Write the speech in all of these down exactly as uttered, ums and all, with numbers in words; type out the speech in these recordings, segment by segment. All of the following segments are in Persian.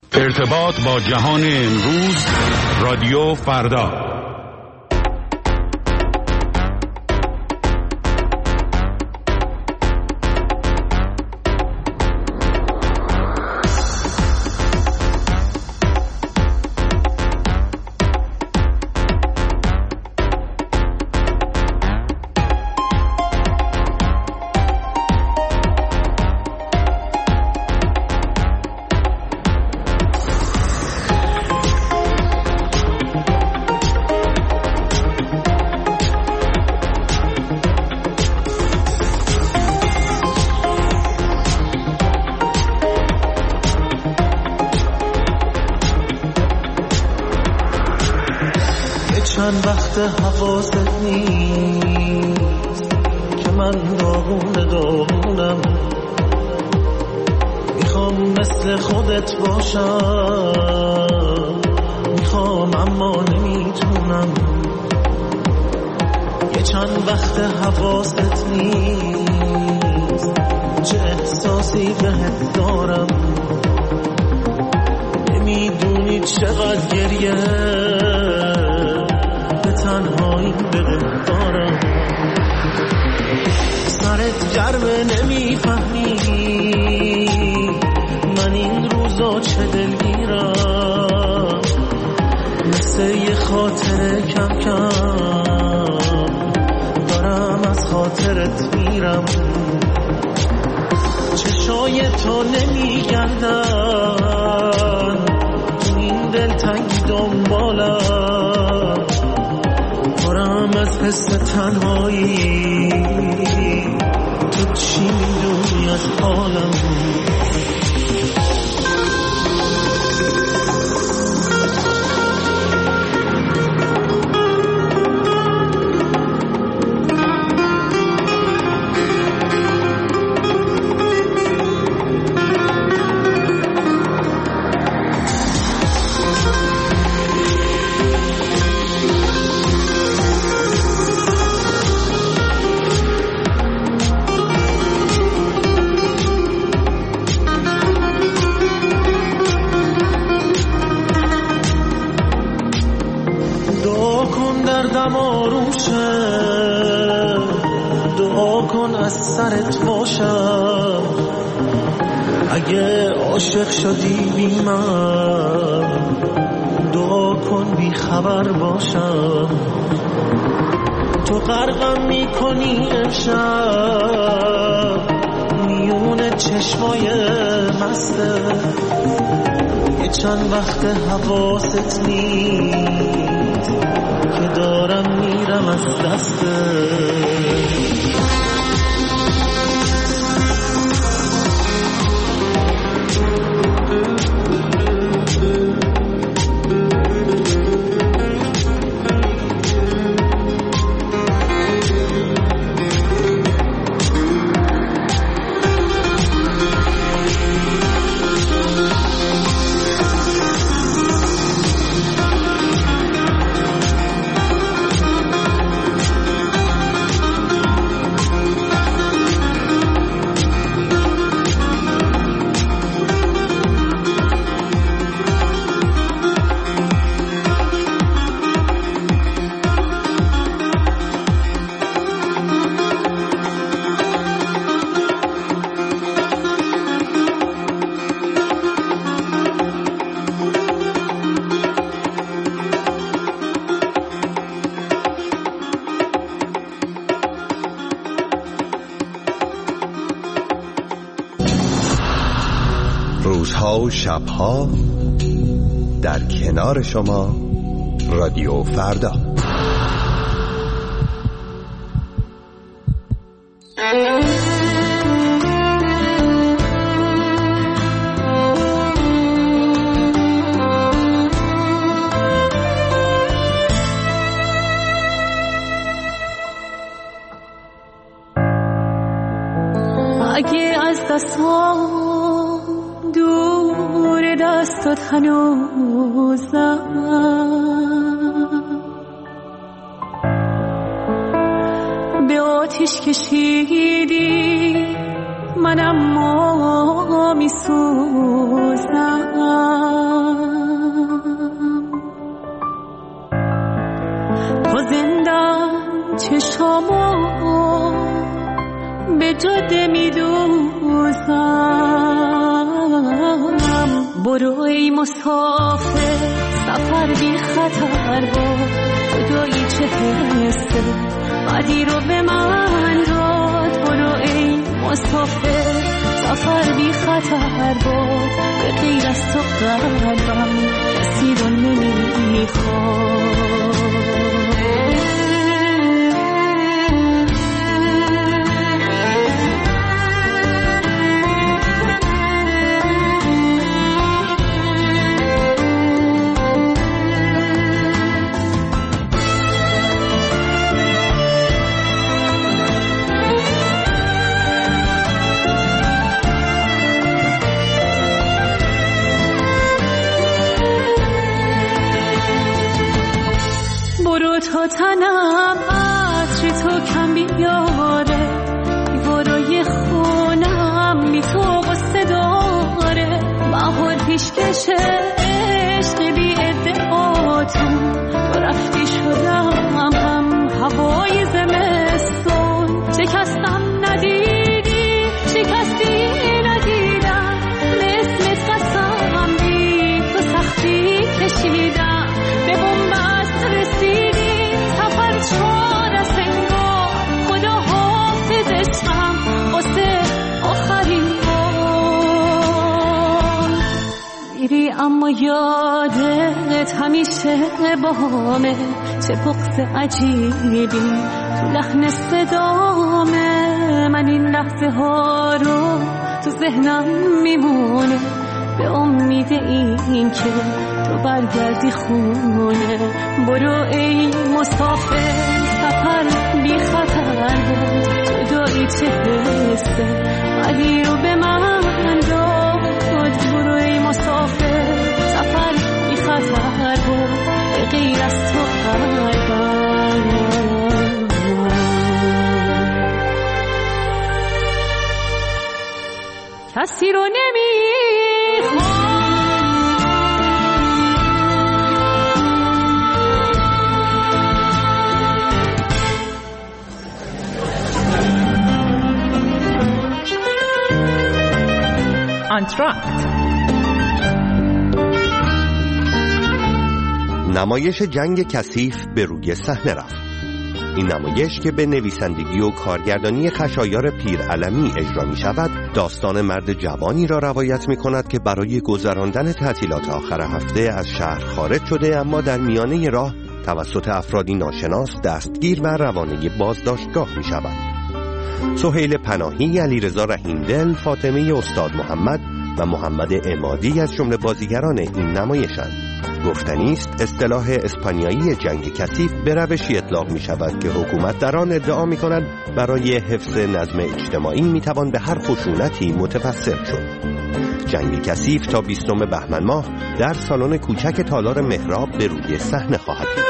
ارتباط با جهان امروز، رادیو فردا. چند وقت حواست نیست که من داغونه داغونم، میخوام مثل خودت باشم، میخوام اما نمیتونم. یه چند وقت حواست نیست چه احساسی بهت دارم، نمیدونی چقدر گریه تنهایی بده دارم. سرت گرمه نمیفهمی من این روزا چه دلگیرم، مثل یه خاطر کم کم دارم از خاطرت میرم. چشای تو نمیگردن تو این دلتنگی دنبالم، دارم از حس تنهایی. تو چی میدونی از حالم؟ سرت باشم اگه عاشق شدی بی من، دعا کن بی خبر باشم. تو غرقم میکنی امشب میون چشمای مسته، یه چند وقت حواست نیست که دارم میرم از دسته. روزها و شبها در کنار شما، رادیو فردا. اگه از دستم دور دستت هنوزم، به آتیش کشیدی منم ما می سوزم. برو ای مسافر سفر بی خطر بود، خدایی چه حسه بدی رو به من داد. برو ای مسافر سفر بی خطر بود، به غیر از تو قلبم کسی رو نمیخواد. تا تنم عطر تو کم بیاره، دیوارای خونم بی تو غصه داره. بهار پیشکشه عشق بی ادعاتون، تو رفتی شدم هم هوای زمستون. شکستم ندیدی شکستی ندیدم، مثل قسم بی تو سختی کشیدم. به بنبست رسیدی چار سنگار، خدا حافظشم واسه آخرین بار. میری اما یادت همیشه باهامه، چه بغض عجیبی تو لحن صدامه. من این لحظه ها رو تو ذهنم میمونه، به امید این که تو برگردی خونه. برو ای مسافر سفر بی خطر بود، جدایی چه حسه بدی رو به من داد. برو ای مسافر سفر بی خطر بود، به غیر از تو قلبم کسی رو نمیخواد. انتراکت نمایش جنگ کثیف به روی صحنه رفت. این نمایش که به نویسندگی و کارگردانی خشایار پیرعلمی اجرا می شود، داستان مرد جوانی را روایت می کند که برای گذراندن تعطیلات آخر هفته از شهر خارج شده، اما در میانه راه توسط افرادی ناشناس دستگیر و روانه بازداشتگاه می شود. سهیل پناهی، علیرضا رحیمدل، فاطمه استاد محمد و محمد عمادی از جمله بازیگران این نمایشند. گفتنی است اصطلاح اسپانیایی جنگ کثیف به روشی اطلاق می شود که حکومت در آن ادعا می کند برای حفظ نظم اجتماعی می توان به هر خشونتی متوسل شد. جنگ کثیف تا بیستم بهمن ماه در سالن کوچک تالار مهراب به روی صحنه خواهد بود.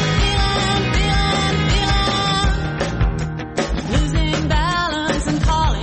Losing balance and calling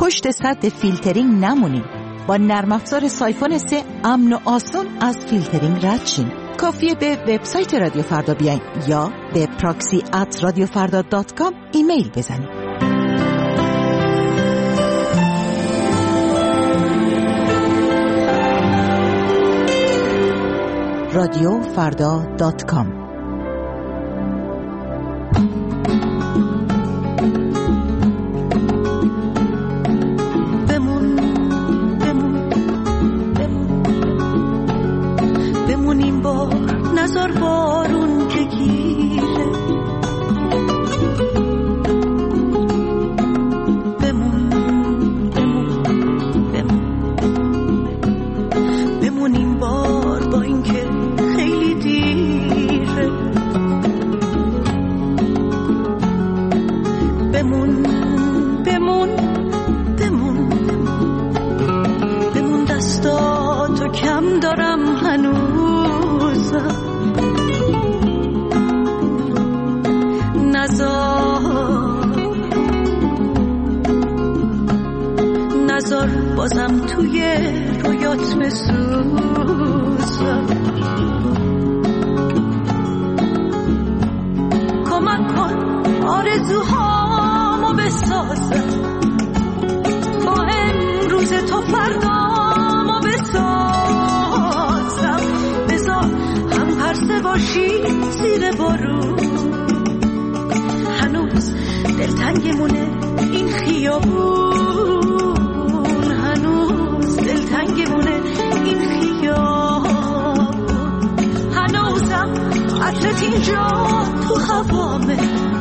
پشت سد فیلترینگ نمونین. با نرم افزار سایفون سه امن و آسان از فیلترینگ رد شین. کافیه به وبسایت رادیو فردا بیاین یا به پراکسی ات رادیو فردا دات کام ایمیل بزنید. رادیو فردا دات کام. نزار بارون که گیره، بمون بمون بمون بمون این بار با این که خیلی دیره، بمون بمون بمون بمون دستاتو کم دارم هنوزم، نزار نزار بازم توی رویات بسوزم، کمک کن آرزوهامو بسازم، با امروز تو فردامو بسازم، بذار هم پرسه باشی زیر بارون، هنوز دلتنگمونه این خیابون، هنوز دلتنگمونه این خیابون، هنوزم عطرت اینجا تو هوامه،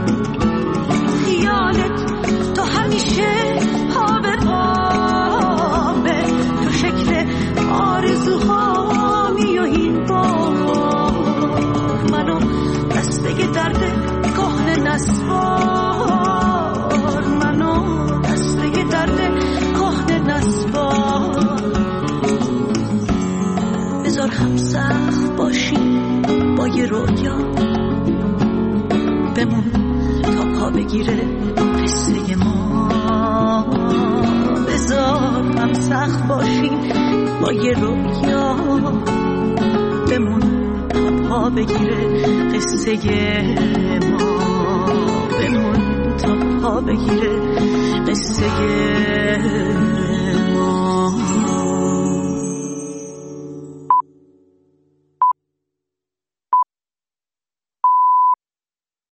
خیالت تو همیشه پا به پامه، تو شکل آرزوهامی و این بار منو دسته درد کهنه نسوار، منو دسته درد کهنه نسوار، بذار هم سخت باشی با یه رویا، بمون تا پا بگیره قصه ما، بذار هم سخت باشی با یه رویا، بمون تا پا بگیره قصه ما، بمون تا پا بگیره قصه